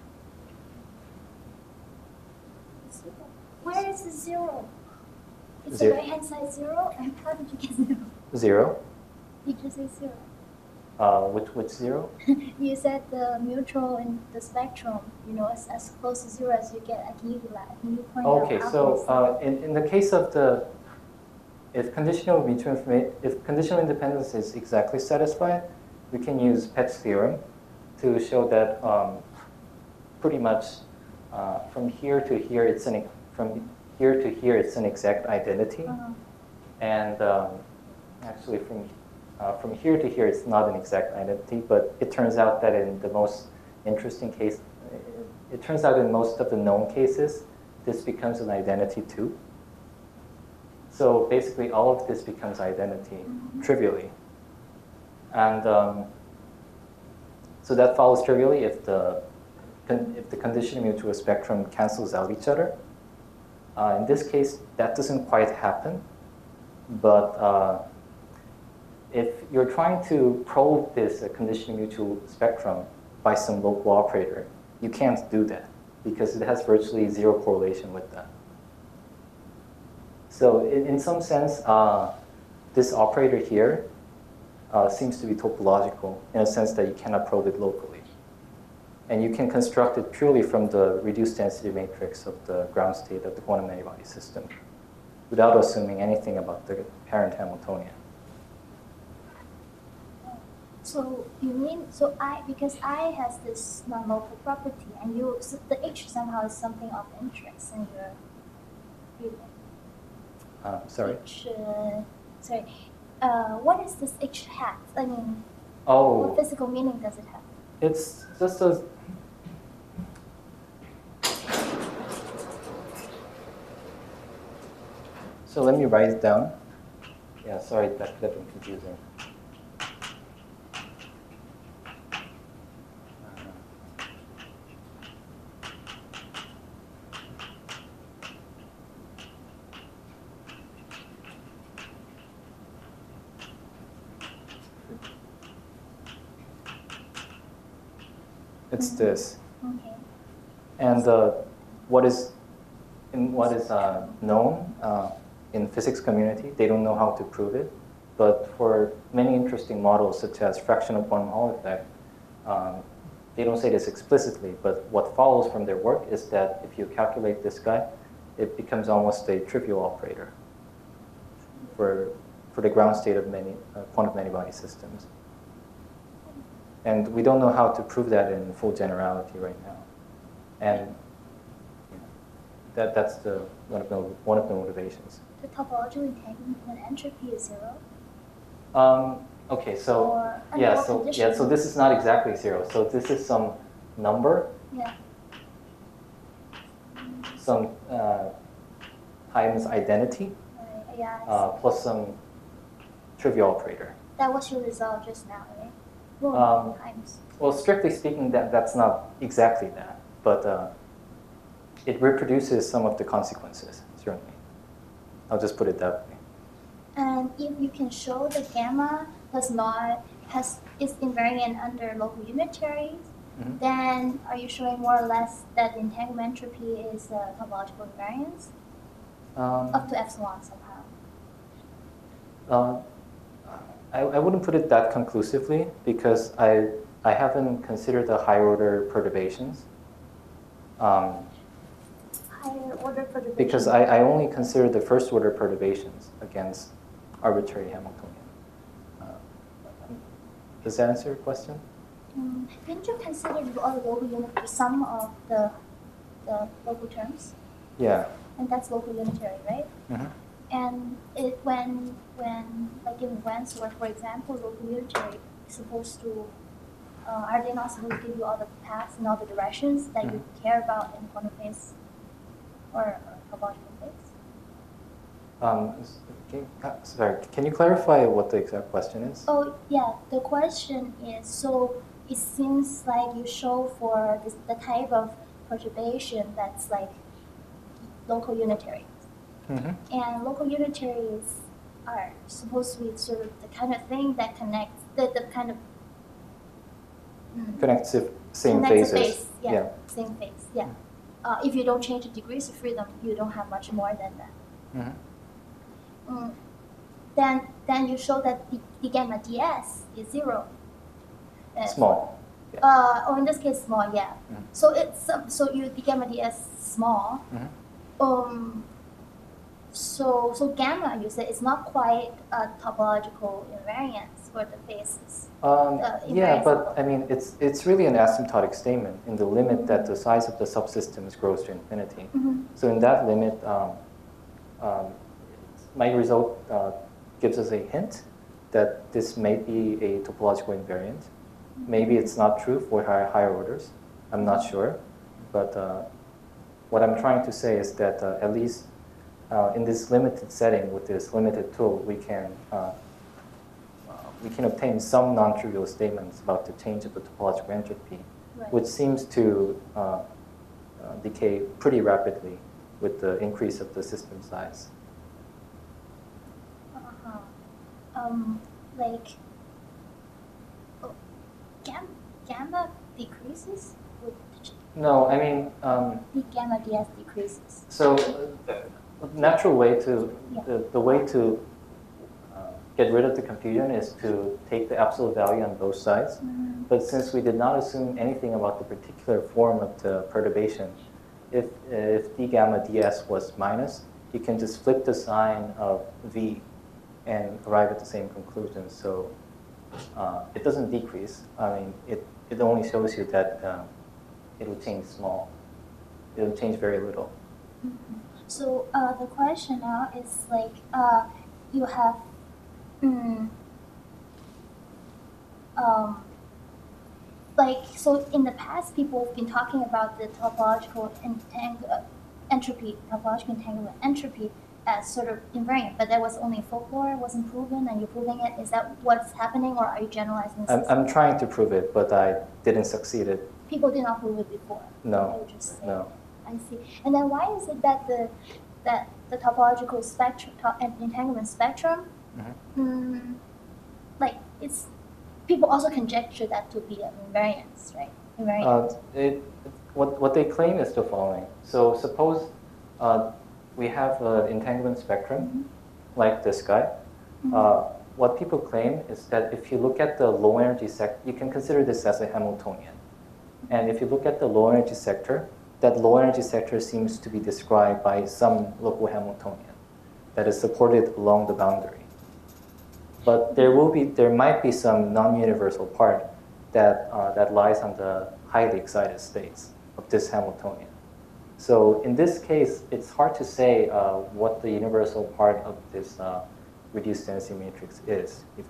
Where is the zero? Is Zero. the right hand side zero? And how did you get zero? Zero? Did you say zero? Uh, which, which zero? You said the mutual in the spectrum, you know, as, as close to zero as you get. I can you like, can you point Okay, out? so uh, in, in the case of the, if conditional mutual information, if conditional independence is exactly satisfied, we can use Pett's theorem to show that um, pretty much uh, from here to here, it's an from here to here, it's an exact identity, Uh-huh. and um, actually from uh, from here to here, it's not an exact identity. But it turns out that in the most interesting case, it, it turns out in most of the known cases, this becomes an identity too. So basically, all of this becomes identity Mm-hmm. trivially, and um, so that follows trivially if the if the condition of mutual spectrum cancels out each other. Uh, in this case, that doesn't quite happen, but uh, if you're trying to probe this uh, condition of mutual spectrum by some local operator, you can't do that because it has virtually zero correlation with that. So in, in some sense, uh, this operator here uh, seems to be topological in a sense that you cannot probe it locally. And you can construct it purely from the reduced density matrix of the ground state of the quantum many-body system without assuming anything about the parent Hamiltonian. So you mean, so I, because I has this non-local property, and you, so the H somehow is something of interest in your feeling. Uh, sorry? H, uh, sorry, uh, what is this H hat? I mean, Oh, what physical meaning does it have? it's just a... So let me write it down. Yeah, sorry, that could have been confusing. It's Mhm. this. Okay. And uh, what is in what is uh, known uh, in physics community, they don't know how to prove it. But for many interesting models, such as fractional quantum Hall effect, um, they don't say this explicitly, but what follows from their work is that if you calculate this guy, it becomes almost a trivial operator for, for the ground state of many uh, quantum many-body systems. And we don't know how to prove that in full generality right now. And you know, that, that's the, one, of the, one of the motivations. The topological entanglement when entropy is zero? Um, okay, so Or under yeah, what so condition? yeah, so this is not exactly zero. So this is some number, Yeah. some uh, times identity, Right. Yeah. I uh, see. plus some trivial operator. That was your result just now, right? Well, Um, times. Well, strictly speaking, that that's not exactly that, but uh, it reproduces some of the consequences, certainly. I'll just put it that way. And if you can show the gamma does not has is invariant under local unitaries, Mhm. then are you showing more or less that the entanglement entropy is a topological invariance Um, up to epsilon somehow? Uh, I, I wouldn't put it that conclusively because I, I haven't considered the higher order perturbations. Um, Higher order perturbation. because I, I only consider the first order perturbations against arbitrary Hamiltonian. Uh, does that answer your question? Mm, didn't you consider the other local unit the sum of the the local terms? Yeah. And that's local unitary, right? Mhm. And it when when like in Wandsworth, for example, local unitary is supposed to uh, are they not supposed to give you all the paths and all the directions that you care about in quantum phase or, or topological phase? Um, s- can, uh, sorry, can you clarify what the exact question is? Oh yeah, the question is so it seems like you show for this, the type of perturbation that's like local unitary. Mhm. And local unitaries are supposed to be sort of the kind of thing that connects the, the kind of mm, Connects the same connects the phases. phase, yeah, Yeah. same phase, yeah. Uh, if you don't change the degrees of freedom, you don't have much more than that. Mhm. Mm. Then, then you show that the, the gamma ds is zero. Uh, Small. Yeah. Uh, or in this case, small, yeah. Mhm. So it's um, so you the gamma ds small. Mhm. Um. So so gamma, you say, is not quite a topological invariance for the phases. Um, Uh, yeah, invariance but level. I mean, it's it's really an asymptotic statement in the limit that the size of the subsystems grows to infinity. Mm-hmm. So in that limit, um, um, my result uh, gives us a hint that this may be a topological invariant. Maybe it's not true for higher, higher orders. I'm not sure, but uh, what I'm trying to say is that uh, at least uh, in this limited setting with this limited tool, we can uh, we can obtain some non-trivial statements about the change of the topological entropy, Right. which seems to uh, uh, decay pretty rapidly with the increase of the system size. Uh-huh. Um, like, oh, gamma, gamma decreases with the, No, I mean, um, the gamma ds decreases. so uh, The- the natural way to, Yeah. the, the way to uh, get rid of the confusion is to take the absolute value on both sides. Mm-hmm. But since we did not assume anything about the particular form of the perturbation, if, if d gamma ds was minus, you can just flip the sign of v and arrive at the same conclusion. So uh, it doesn't decrease. I mean, it, it only shows you that uh, it will change small. It will change very little. Mhm. So uh, the question now is like uh, you have mm, um, like so in the past people have been talking about the topological entang- uh, entropy, topological entanglement entropy as sort of invariant, but that was only folklore, wasn't proven, and you're proving it. Is that what's happening, or are you generalizing this? I'm, I'm trying to prove it, but I didn't succeed it. People did not prove it before. No, They were just saying. no. I see. And then why is it that the that the topological spectrum, to- entanglement spectrum, Mhm. mm, like it's people also conjecture that to be an invariance, right? invariant. Uh, it, what, what they claim is the following. So suppose uh, we have an entanglement spectrum like this guy. Uh, what people claim is that if you look at the low energy sector, you can consider this as a Hamiltonian. And if you look at the low energy sector, that low energy sector seems to be described by some local Hamiltonian that is supported along the boundary. But there will be, there might be some non-universal part that, uh, that lies on the highly excited states of this Hamiltonian. So in this case, it's hard to say uh, what the universal part of this uh, reduced density matrix is, even.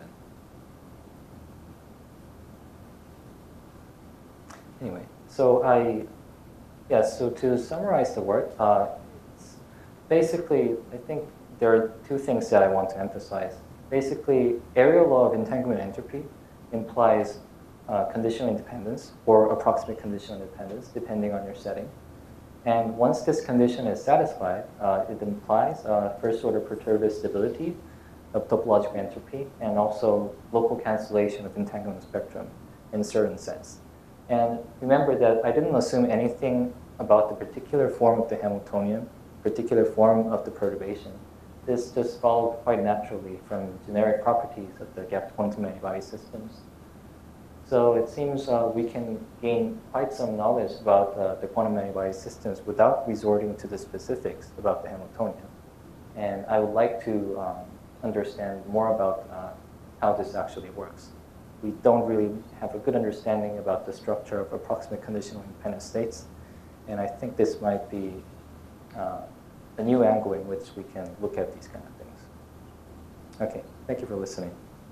Anyway, so I, yeah, so to summarize the work, uh, basically, I think there are two things that I want to emphasize. Basically, area law of entanglement entropy implies uh, conditional independence or approximate conditional independence, depending on your setting. And once this condition is satisfied, uh, it implies uh, first-order perturbative stability of topological entropy and also local cancellation of entanglement spectrum in a certain sense. And remember that I didn't assume anything about the particular form of the Hamiltonian, particular form of the perturbation. This just followed quite naturally from generic properties of the gapped quantum many-body systems. So it seems uh, we can gain quite some knowledge about uh, the quantum many-body systems without resorting to the specifics about the Hamiltonian. And I would like to um, understand more about uh, how this actually works. We don't really have a good understanding about the structure of approximate conditional independent states. And I think this might be uh, a new angle in which we can look at these kind of things. Okay, thank you for listening.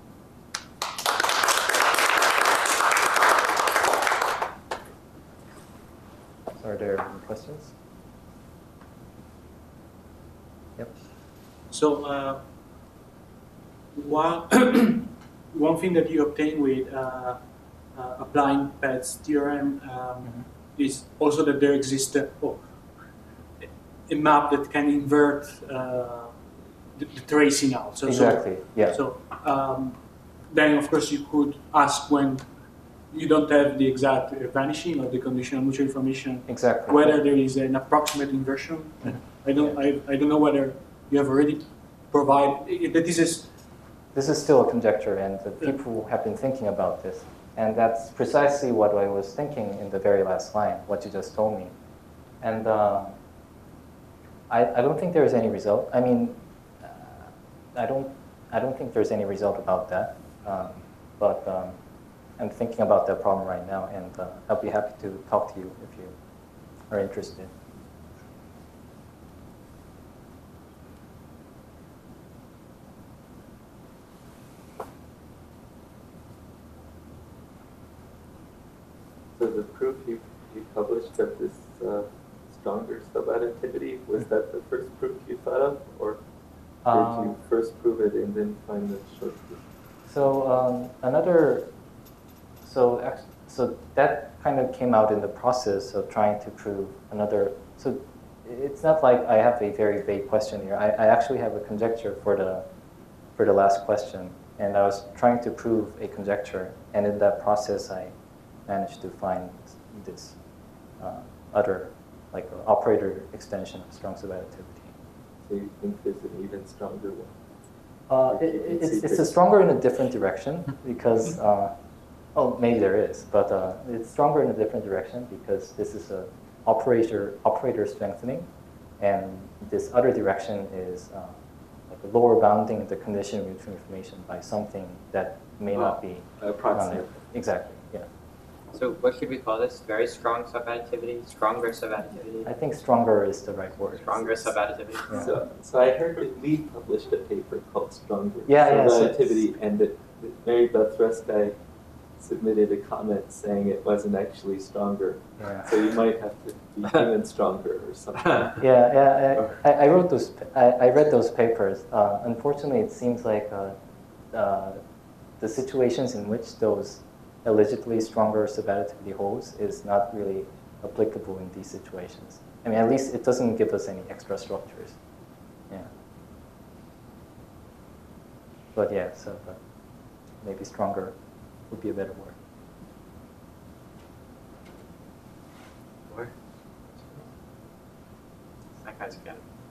Are there any questions? Yep. So uh, one, one thing that you obtain with uh, uh, applying Petz's theorem um, mm-hmm. is also that there exists a, oh, a map that can invert uh, the, the tracing out. So, exactly, so, yeah. So um, then, of course, you could ask when you don't have the exact vanishing or the conditional mutual information. Exactly. Whether there is an approximate inversion. Mm-hmm. I don't. Yeah. I, I don't know whether you have already provided that this is. This is still a conjecture, and the people yeah. have been thinking about this, and that's precisely what I was thinking in the very last line. What you just told me, and uh, I I don't think there is any result. I mean, uh, I don't I don't think there's any result about that, um, but. Um, I'm thinking about that problem right now, and uh, I'll be happy to talk to you if you are interested. So the proof you, you published of this uh, stronger subadditivity, was that the first proof you thought of, or did um, you first prove it and then find the short proof? So um, another So, so that kind of came out in the process of trying to prove another. So it's not like I have a very vague question here. I, I actually have a conjecture for the, for the last question. And I was trying to prove a conjecture. And in that process, I managed to find this uh, other, like uh, operator extension of strong subadditivity. So you think there's an even stronger one? Uh, it, it's, it's a stronger in a different direction because uh, oh, maybe there is, but uh, it's stronger in a different direction because this is a operator operator strengthening, and this other direction is uh, like a lower bounding of the condition of mutual information by something that may oh, not be approximate. Exactly, yeah. So what should we call this? Very strong subadditivity? Stronger subadditivity? I think stronger is the right word. Stronger subadditivity. Yeah. So, so I heard that we published a paper called Stronger yeah, Subadditivity, yeah, so and that Mary Beth Ruskay submitted a comment saying it wasn't actually stronger. Yeah. So you might have to be even stronger or something. Yeah, yeah. I, I wrote those. I, I read those papers. Uh, unfortunately, it seems like uh, uh, the situations in which those allegedly stronger subadditivity holds is not really applicable in these situations. I mean, at least it doesn't give us any extra structures. Yeah. But yeah, so but maybe stronger would be a better word. pads again.